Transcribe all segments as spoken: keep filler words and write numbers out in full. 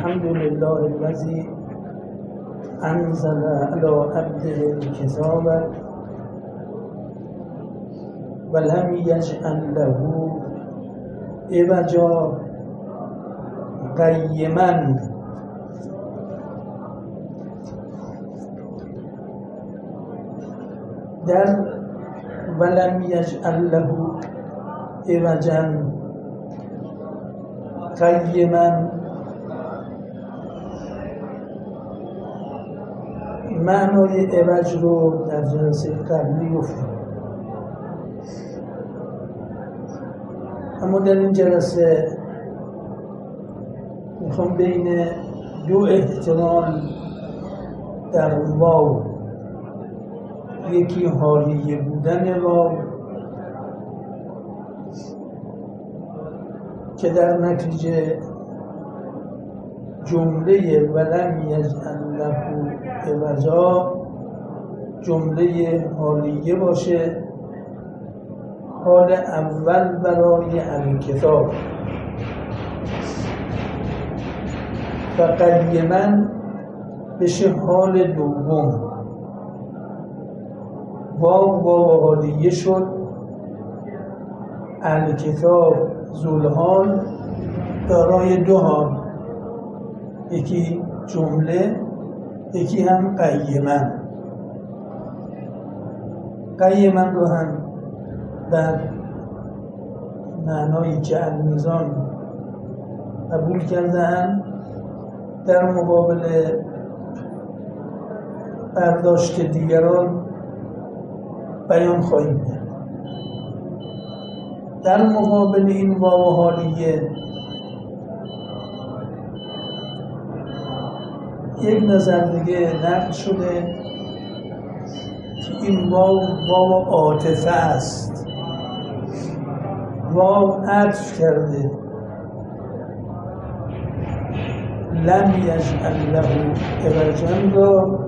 الحمد لله الذي انزل على عبده الكتاب ولم يجعل له عوجا قیما. در ولم یجعل له عوجا قیما معنای عوج رو در جلسه قبلی گفتم، اما در این جلسه میخوام بین دو احتمال در واو، یکی حالیه بودن واو که در نتیجه جمله ولم یجعل له عوجا جمله حالیه باشه، حال اول برای الکتاب، و قیما بشه حال دوم. واو واو حالیه شد، الکتاب ذوالحال دارای دو حال، یکی جمله یکی هم قیما. قیما رو هم در معنای که المیزان قبول کردن، در مقابل برداشت دیگران بیان خواهیم کرد. در مقابل این واو حالیه یک نظر دیگه نقل شده که این واو واو عاطفه است، واو عطف کرده، لم یجعل له عوجا را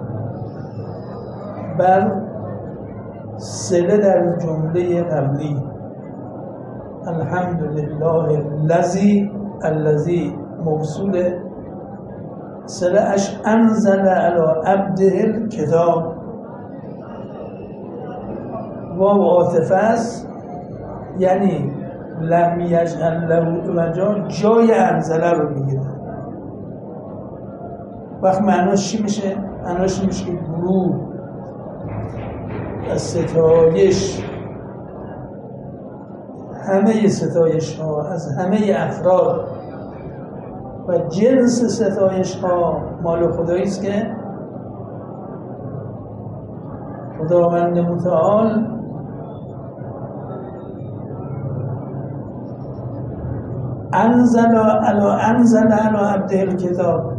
بر صله در جمله قبلی الحمدلله الذی الذی موصول صله اش انزل علی عبده الکتاب، واو عاطفه است، یعنی لم یجعل له عوجا جای انزله رو میگیره. وقت معناش چی میشه؟ معناش میشه که گروه از ستایش، همه ستایش ها از همه افراد و جنس ستایش ها مال خدایی است که خداوند متعال انزل علی انزل علی عبده الکتاب،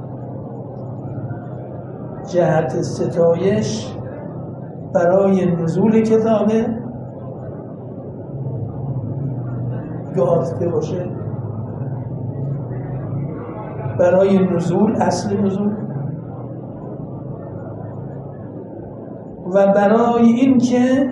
جهت ستایش برای نزول کتابه یا عاطفه باشه، برای نزول، اصل نزول، و برای این که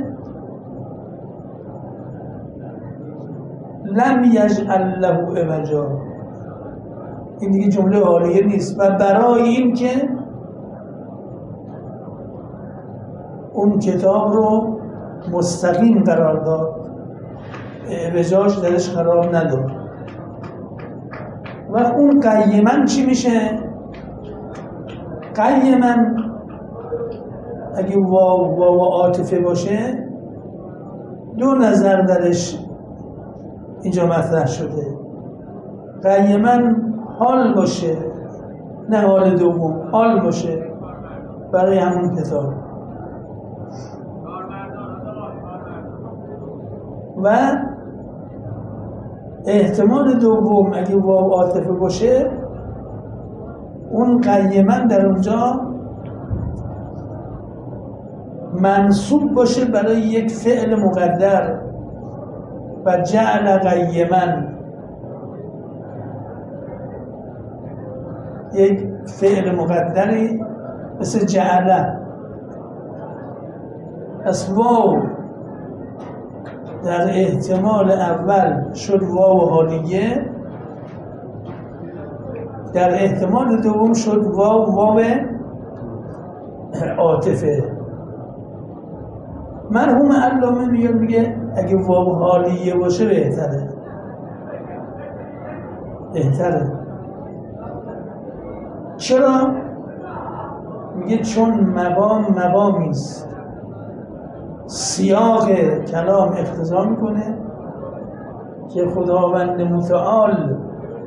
لم یجعل له عوجا، این دیگه جمله حالیه نیست، و برای این که اون کتاب رو مستقیم قرار داد، اعوجاج درش قرار نداد. و اون قیما چی میشه؟ قیما اگه واو واو عاطفه باشه دو نظر درش اینجا مطرح شده. قیما حال باشه، نه حال دوم، حال باشه برای همون کتاب. و احتمال دوم اگه واو عاطفه باشه، اون قیما در اونجا منصوب باشه برای یک فعل مقدر، و جعل قیما یک فعل مقدری مثل جعله. پس واو در احتمال اول شد واو حالیه، در احتمال دوم شد واو واو عاطفه. مرحوم علامه میگه میگه اگه واو حالیه باشه بهتره بهتره چرا؟ میگه چون مقام مقامی است سیاق کلام اقتضا میکنه که خداوند متعال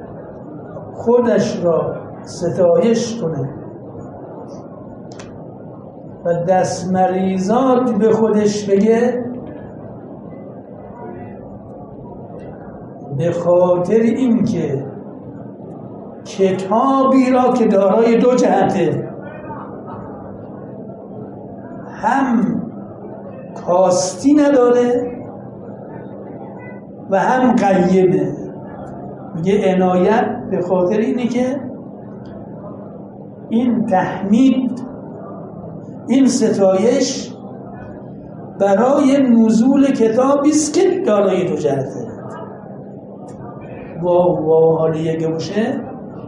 خودش را ستایش کنه و دست مریضات به خودش بگه به خاطر اینکه کتابی را که دارای دو جهته، هم کاستی نداره و هم قیمه. میگه عنایت به خاطر اینه که این تحمید، این ستایش برای نزول کتابی است که دارای دو جهته. واو واو حالیه که باشه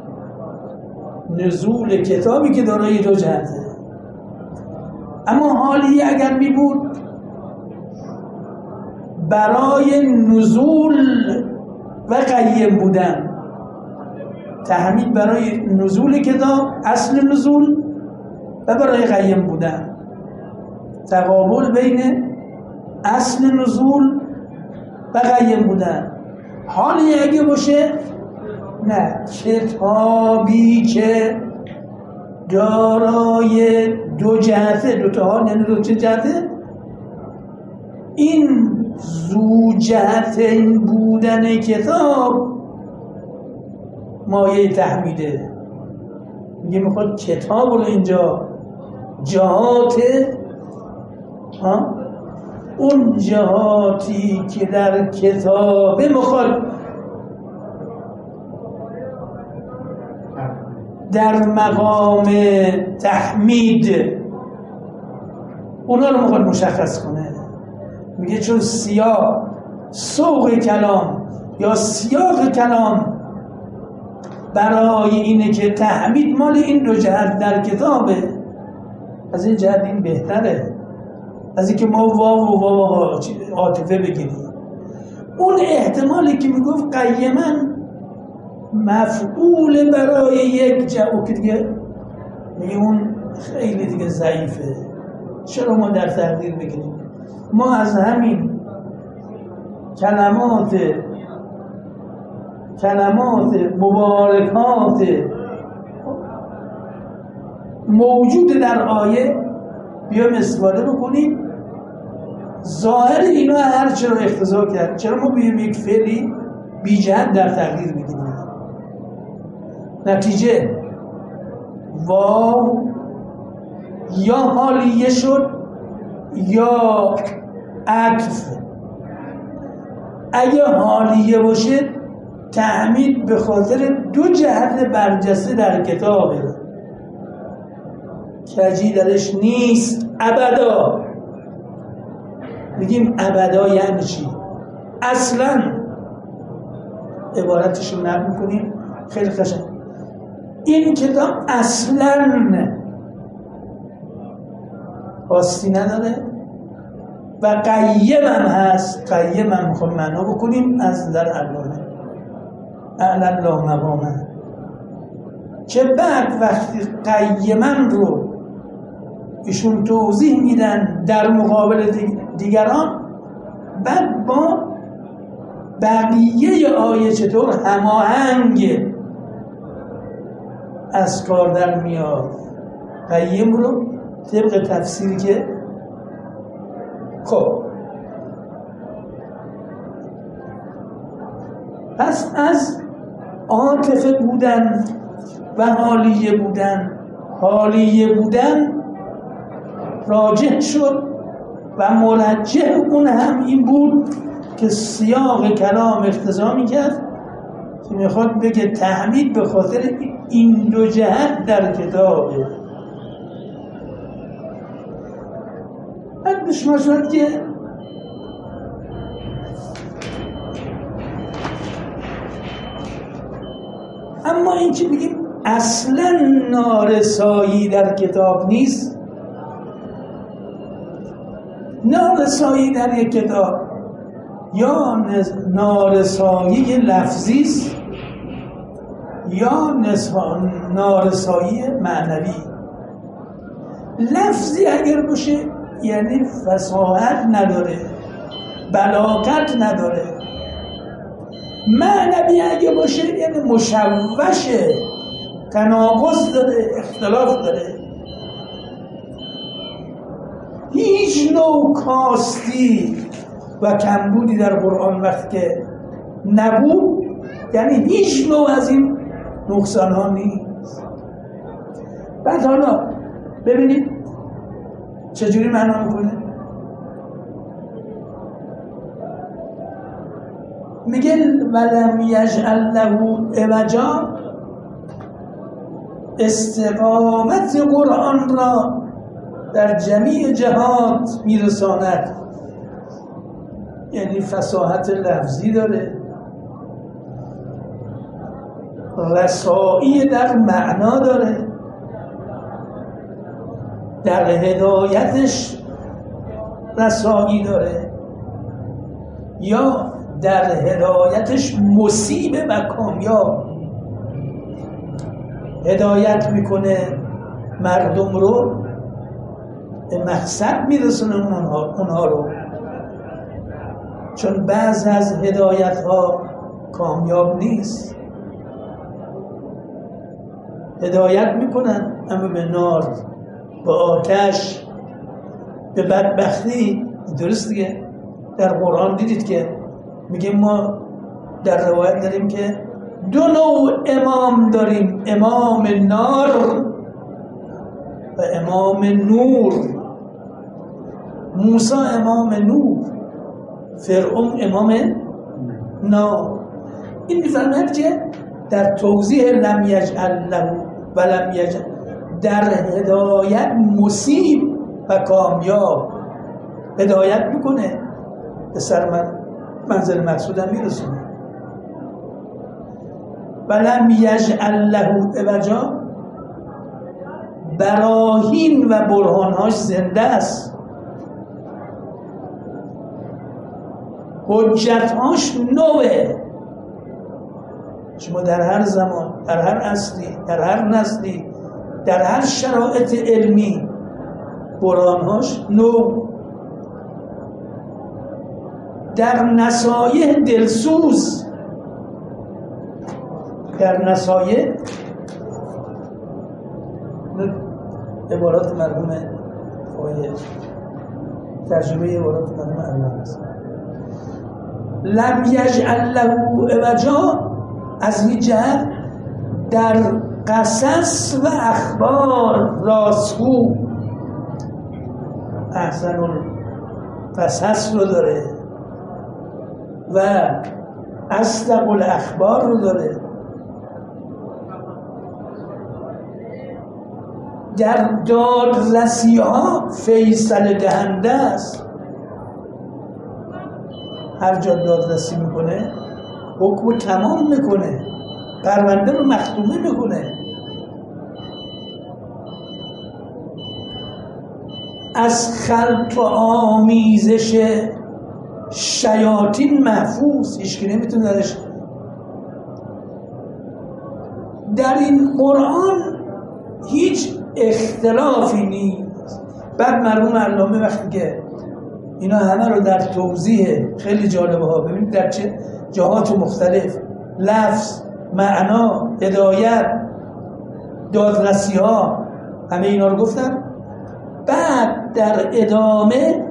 نزول کتابی که دارای دو جهته. اما حالیه اگر می بود برای نزول و قیم بودن، تحمید برای نزول کتاب اصل نزول و برای قیم بودن، تقابل بین اصل نزول و قیم بودن. حالی اگه باشه نه، کتابی که دارای دو جهته، دو تا حال یعنی دو جهته، این زو جهتین بودن کتاب مایه تحمیده. میگه میخواد کتاب رو اینجا جهات ها اون جهاتی که در کتابه میخواد در مقام تحمید اونا رو میخواد مشخص کنه. میگه چون سیاق سوق کلام یا سیاق کلام برای اینه که تحمید مال این دو جهت در کتابه، از این جهت این بهتره از اینکه ما واو و واو عاطفه بگیریم. اون احتمالی که میگفت قیمن مفعول برای یک جهت که دیگه میگه اون خیلی دیگه ضعیفه، چرا ما در تقدیر بگیریم؟ ما از همین کلمات کلمات مبارکات موجود در آیه بیایم استفاده بکنیم. ظاهر اینا هر چرا اقتضا کرد، چرا ما بیایم یک فعلی بی جهت در تقدیر بگیریم؟ نتیجه واو یا حالیه شد یا عطف. اگه حالیه باشه تحمید به خاطر دو جهت برجسته در کتابه، کجی درش نیست ابدا. میگیم ابدا یعنی چی؟ اصلا عبارتش رو نقل میکنیم خیلی قشنگ. این کتاب اصلا کاستی نداره و قیم هم هست. قیم هم میخوام معنا بکنیم از در علامه اعلی الله مقامه، که بعد وقتی قیمن رو ایشون توضیح میدن در مقابل دیگران، بعد با بقیه آیه چطور هماهنگ از کار در میاد. قیم رو طبق تفسیری که خب پس از عاطفه بودن و حالیه بودن، حالیه بودن راجح شد و مرجح اون هم این بود که سیاق کلام اقتضا میکرد که میخواد بگه تحمید به خاطر این دو جهت در کتابه. بعد به شما شد که اما این که بگیم اصلا نارسایی در کتاب نیست. نارسایی در یک کتاب یا نارسایی لفظی است یا نارسایی معنوی. لفظی اگر باشه یعنی فصاحت نداره، بلاغت نداره. معنوی اگه باشه یعنی مشوشه، تناقض داره، اختلاف داره. هیچ نوع کاستی و کمبودی در قرآن وقتی که نبود یعنی هیچ نوع از این نقصان ها نیست. بعد حالا ببینید چجوری معنا میکنه. میگه ولم یجعل له عوجا، استقامت قرآن را در جمیع جهات میرساند. یعنی فصاحت لفظی داره، رسایی در معنا داره، در هدایتش رسایی داره، یا در هدایتش مصیب و کامیاب. هدایت میکنه مردم رو، به مقصد میرسونه اونها, اونها رو. چون بعض از هدایت ها کامیاب نیست. هدایت میکنن اما به نار، به آتش، به بدبختی. درست دیگه در قرآن دیدید که میگه ما در روایت داریم که دو نوع امام داریم، امام نار و امام نور. موسی امام نور، فرعون امام نار. این میفرماید که در توضیح لم یجعل له و لم یجعل، در هدایت مصیب و کامیاب هدایت میکنه، به سر من منزل مقصودم میرسونه. و لم یجعل له عوجا، براهین و برهانهاش زنده است، حجتهاش نوه. شما در هر زمان، در هر عصری، در هر نسلی، در هر شرایط علمی برهانهاش نو. در نصایح دلسوز، در نصایح عبارات مرحوم آقای ترجمه عبارات مرحوم علامه است. لم یجعل له عوجا از این جهت در قصص و اخبار راستگو، احسن القصص رو داره و اصدق الاخبار رو داره. در دادرسی ها فیصله دهنده است. هر جا دادرسی میکنه حکم رو تمام میکنه، پرونده رو مختومه میکنه. از خلط و آمیزش شیاطین محفوظ، هیچ کی نمیتونه درش. در این قرآن هیچ اختلافی نیست. بعد مرحوم علامه وقتی که اینا همه رو در توضیح خیلی جالبه ها، ببینید در چه جهات مختلف، لفظ، معنا، هدایت، دادرسی ها، همه اینا رو گفتم. بعد در ادامه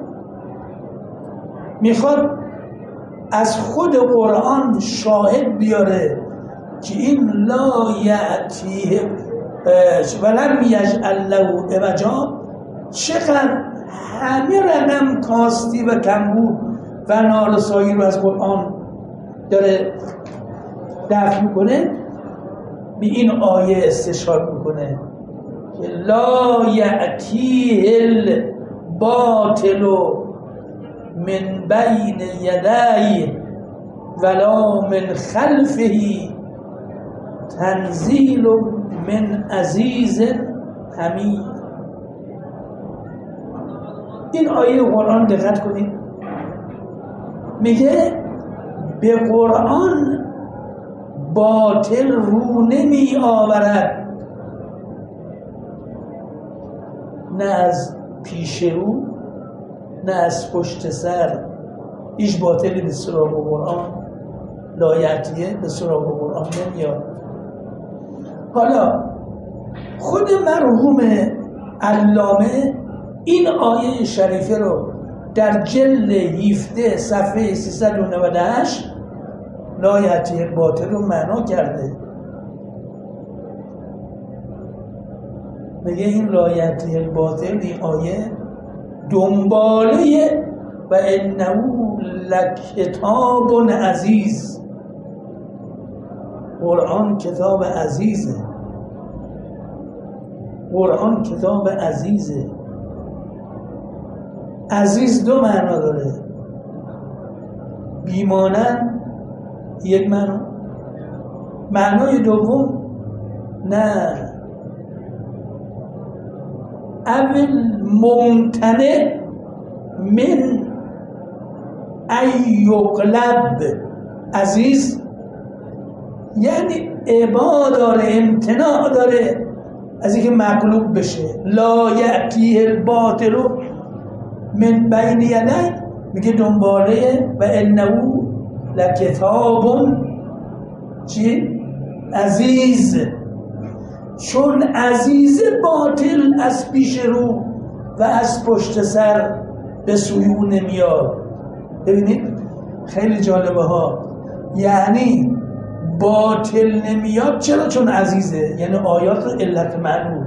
میخواد از خود قرآن شاهد بیاره که این لا یأتیه ولم یجعل له عوجا، چقدر همه رقم کاستی و کمبود و نارسایی رو از قرآن داره دفع میکنه. به این آیه استشهاد میکنه که لا یأتیه الباطل من بین یدیه ولا من خلفه تنزیل من عزیز حمید. این آیه قرآن دقت کنید، میگه به قرآن باطل رو نمی آورد، نه از پیش رو نه از پشت سر. هیچ باطلی به سراغ قرآن لایتیه به سراغ قرآن نمیاد. حالا خود مرحوم علامه این آیه شریفه رو در جلد هفده صفحه سیصد و نود و هشت لایتیه باطل رو معنا کرده. میگه این لایتیه باطل، این آیه دنباله و انه لکتاب عزیز. قرآن کتاب عزیزه، قرآن کتاب عزیزه. عزیز دو معنا داره، بیمانن یک معنا، معنای دوم نه اول ممتنع من ایقلب. عزیز یعنی ابا داره، امتناع داره از اینکه مغلوب بشه. لا یأتیه الباطل من بین یدیه، میگه دنباله و انه لکتاب چی؟ عزیز. چون عزیز باطل از پیش رو و از پشت سر به سوی او نمیاد. ببینید خیلی جالبه ها، یعنی باطل نمیاد. چرا؟ چون عزیزه، یعنی آیات علت معلوم.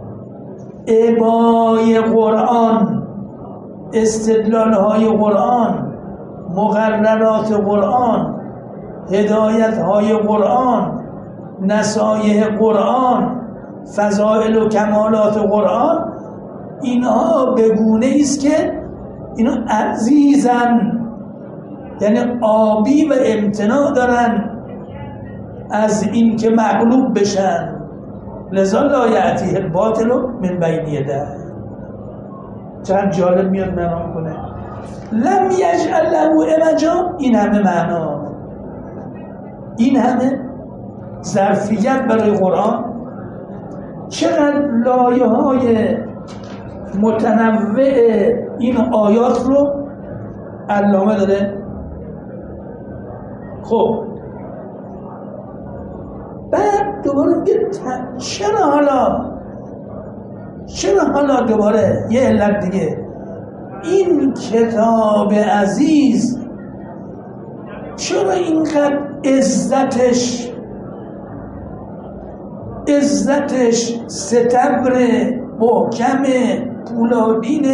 ابای قرآن، استدلال های قرآن، مقررات قرآن، هدایت های قرآن، نصایح قرآن، فضائل و کمالات قرآن، اینها به گونه است که اینا عزیزن، یعنی آبی و امتناع دارن از این که مغلوب بشن. لذا لا یأتیه الباطل من بین یدیه. چند جالب میاد معنا کنه. لم یجعل له عوجا، این همه معنا، این همه ظرفیت برای قرآن. چقدر لایه های متنوع این آیات رو علامه داده. خب بعد دوباره میگه چرا حالا چرا حالا دوباره یه علت دیگه، این کتاب عزیز چرا اینقدر عزتش عزتش ستبر محکم پولادین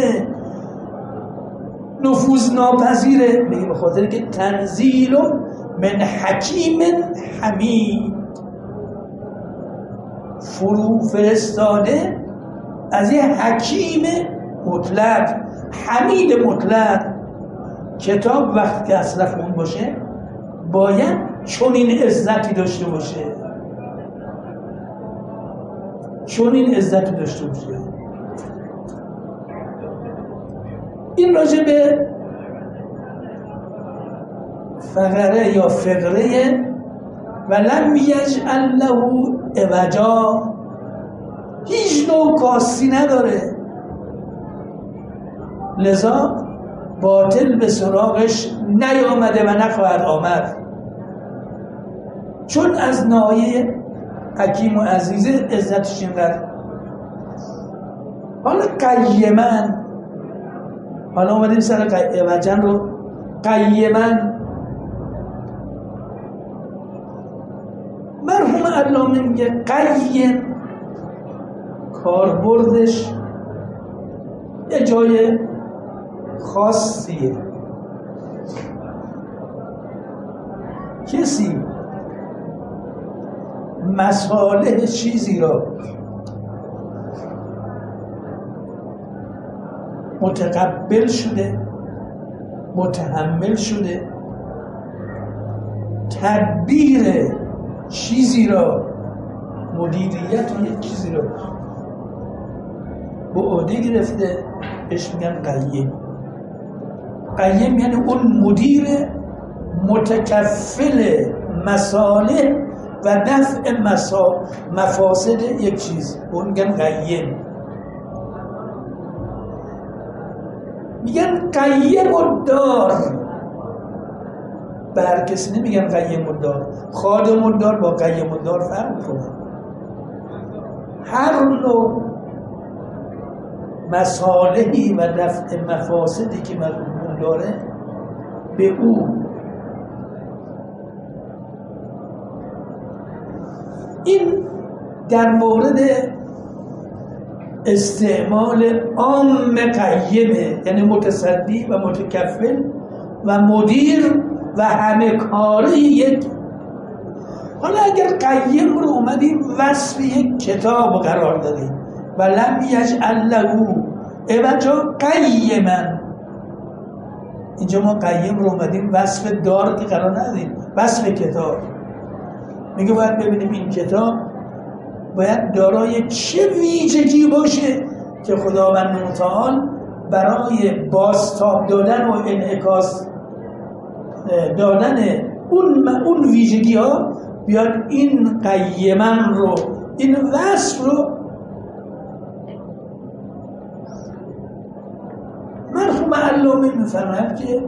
نفوذ ناپذیره؟ میگه به خاطر که تنزیل من حکیم حمید، فرو فرستاده از یه حکیم مطلق، حمید مطلق. کتاب وقتی که اصلا خون باشه باید چون این عزتی داشته باشه، چون این عزتی داشته باشه. این راجع به فقره یا فقره و لم یجعل له عوجا، هیچ نوع کاسی نداره، لذا باطل به سراغش نیامده و نخواهد آمد، چون از ناحیه حکیم و عزیزه عزتش اینقدر. حالا قیمن، حالا اومدیم سر عوجن رو. قیمن مرحوم علامه میگه قیم کاربردش یه جای خاصیه. کسی مصالح چیزی را متقبل شده، متحمل شده، تدبیر چیزی را مدیریت یک چیزی رو به عهده گرفته بهش میگن قیم. قیم یعنی اون مدیر متکفل مصالح و دفع مفاسد یک چیز، اون میگن قیم. میگن قیم الدار، به هر کسی نمیگن قیم الدار. خادم الدار با قیم الدار فرق میکنه. هر نوع مصالحی و دفع مفاسدی که مرحوم داره به او این در مورد استعمال عام قیمه، یعنی متصدی و متکفل و مدیر و همه کاری یک. حالا اگر قیم رو اومدیم وصف یک کتاب قرار دادیم و لم یجعل له عوجا قیما، اینجا ما قیم رو اومدیم وصف دار که قرار ندادیم، وصف کتاب. میگه باید ببینیم این کتاب باید دارای چه ویژگی باشه که خداوند متعال برای بازتاب دادن و انعکاس دادن اون اون ویژگی ها بیاد این قیمن رو، این وصف رو مرحوم علامه میفرماید که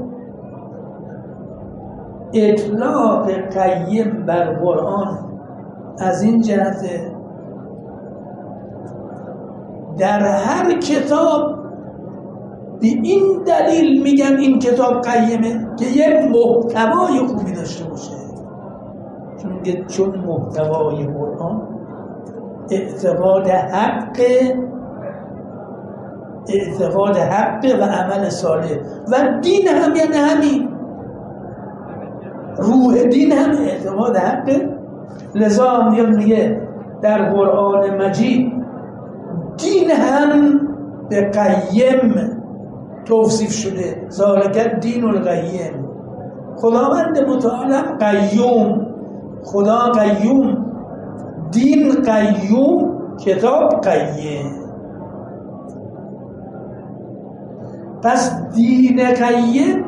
اطلاق قیم بر قرآن از این جهت در هر کتاب به این دلیل میگن این کتاب قیمه که یک محتوای خوبی داشته باشه، چون چون محتوای قرآن اعتقاد حق اعتقاد حق و عمل صالح و دین هم یعنی همین روح دین هم اعتقاد حق. لذا میگه در قرآن مجید دین هم به قیم توصیف شده، ذالک دین القیم. خداوند متعال هم قیوم، خدا قیوم، دین قیوم، کتاب قیم. پس دین قیم،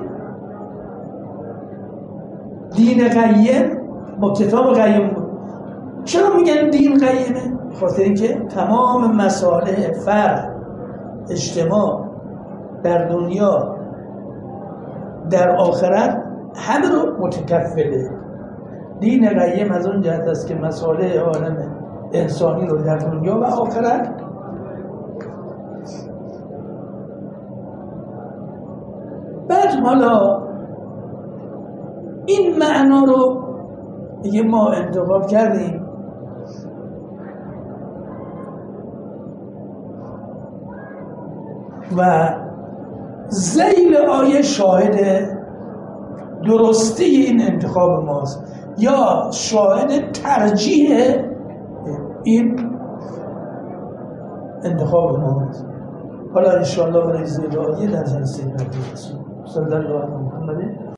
دین قیم با کتاب قیم بود. چرا میگن دین قیمه؟ خاطر اینکه تمام مصالح فرد، اجتماع، در دنیا، در آخرت همه رو متکفله. دین قیم از اون جهت است که مصالح عالم انسانی رو در دنیا و آخرت بعد حالا این معنا رو دیگه ما انتخاب کردیم و ذیل آیه شاهد درستی این انتخاب ماست یا شاهد ترجیح این انتخاب ماست. حالا انشاءالله برای ذیل آیه در جلسه بعدی صلی الله علیه و محمد